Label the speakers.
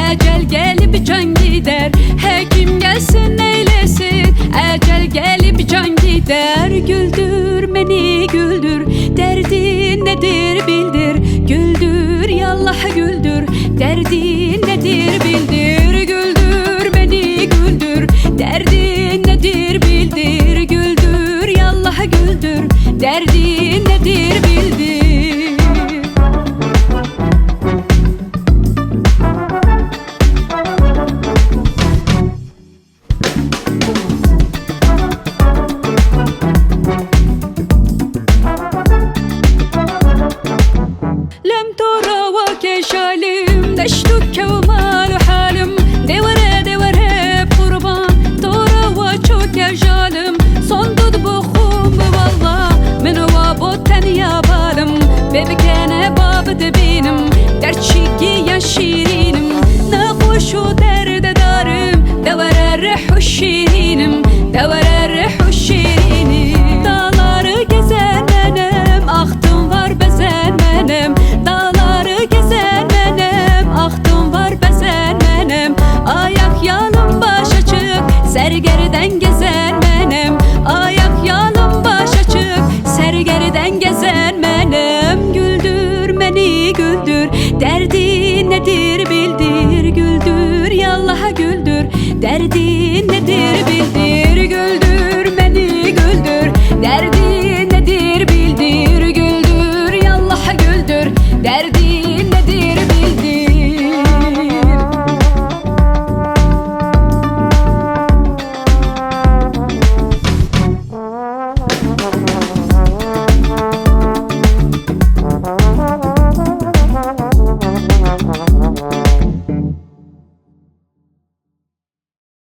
Speaker 1: ecel gelip can gider. Hekim gelsin eylesin, ecel gelip can gider. Güldür beni güldür, derdin nedir bildir. Güldür yallah güldür, derdin nedir bildir. Güldür beni güldür, derdin nedir bildir. Güldür yallah güldür, derdin nedir bildir. لم ترى وكشالم دشتك ومال حالم devere kurban tora وچوك جالم صندوق بخوم والله من وابوتن يا بالم ببكانه باب دبینم در چیگی یا شیرینم نخوش و درد دارم devere رح و شیرینم devere رح و şirinim dağları gezer benim ahtım var bezen benim dağları gezer benim ahtım var bezen benim ayak yalın baş açık sergeriden gezer benim ayak yalın baş açık sergeriden gezer benim güldür beni güldür derdin nedir bildir güldür yallah güldür derdin